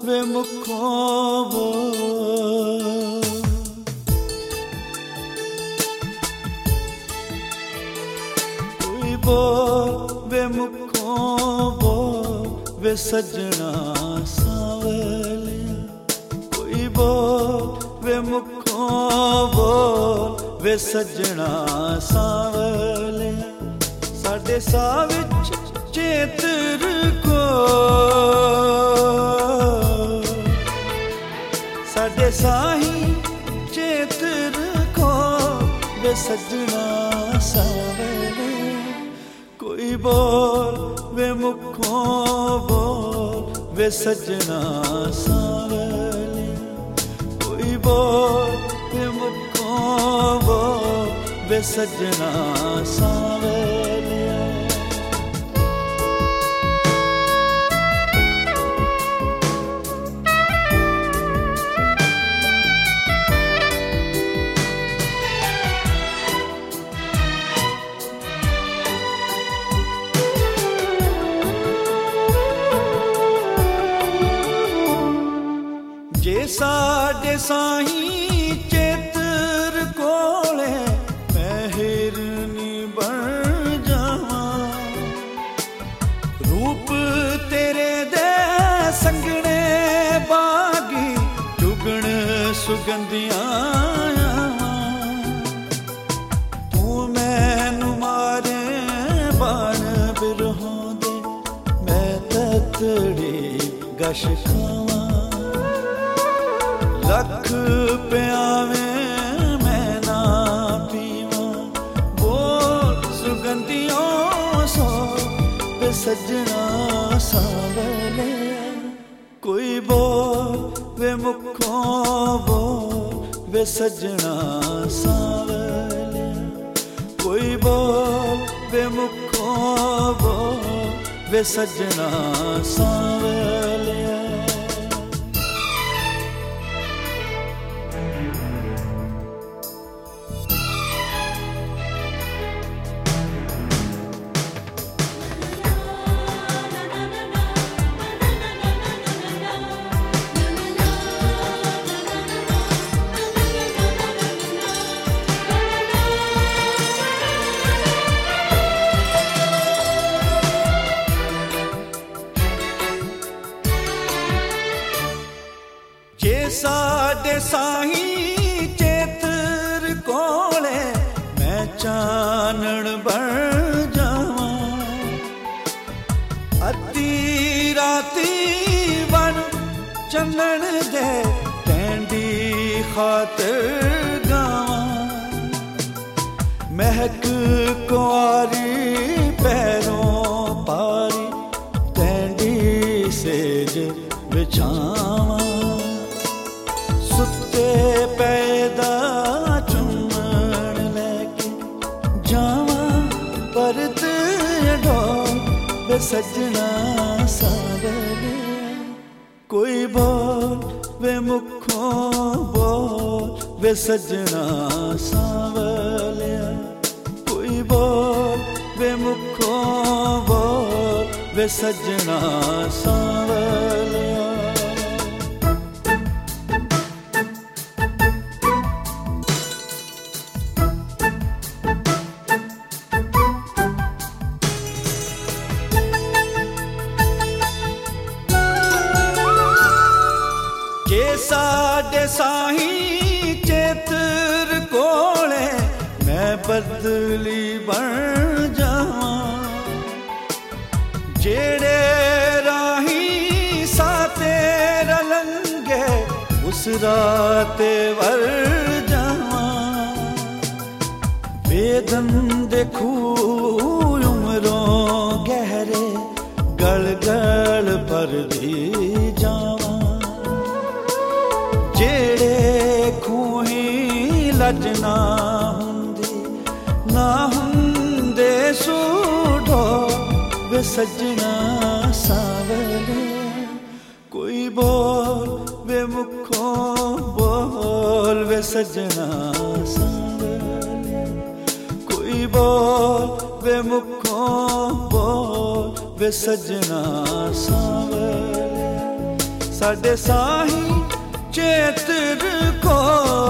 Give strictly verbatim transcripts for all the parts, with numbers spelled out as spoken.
वे मुखों बोल, कोई बोल वे मुखों बोल वे सजना सांवलिया, कोई बोल वे मुखों बोल वे सजना सांवलिया, साडे साह विच चेतर को, साडे साही चेतर को वे सजना सांवलिया, कोई बोल वे मुखों बोल वे सजना सांवलिया, कोई बोल वे मुखों बोल वे सजना सांवलिया। जे साडे साही चेतर कोले मैं हिरनी बन जावां, रूप तेरे दे संगने बागी चुगण सुगंधियां आवां, तू मैनू मारे बाण बिरहों दे मैं ततड़ी गश खावां, लख प्यावे मैं ना पीवां, बोल सुगंधियों सो वे सजना सांवलिया, कोई बोल वे मुखों बोल वे सजना सांवलिया, कोई बोल वे मुखों बोल वे सजना सांवलिया। जे साडे साही चेतर कोले मैं चानण बन जावां, अद्धी राती बन चंदन दे तैंडी खातर गावां, महक कुआरी पैरों पारी तैंडी सेज बिछावां, सुते पैदा चुम्मण लैके जावां परत ढोल वे सजना सांवलिया, कोई बोल वे मुखों बोल वे सजना सांवलिया, कोई बोल वे मुखों बोल वे सजना सांवलिया। जे साडे साही चेतर कोले मैं बदली बन जावां, जेड़े राही साते रलंगे उस राते वर जावां, वेदन देखू उमरों गहरे गल गल पर दी जावां, जेड़े खूही लजना हुंदी ना हुंदे सूढो वे सजना सांवलिया, कोई बोल वे मुखों बोल वे सजना सांवलिया, कोई बोल वे मुखों बोल वे सजना सांवलिया, साडे साही चेतर को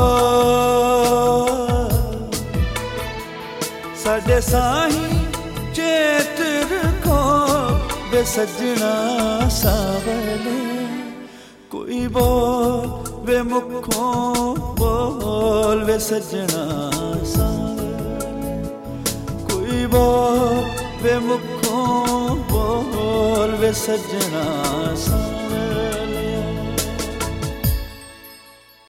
साडे साही चेतर को वे सजना सावले कोई बोल वे मुखों बोल वे सजना सावले कोई बोल वे मुखों बोल वे सजना सावले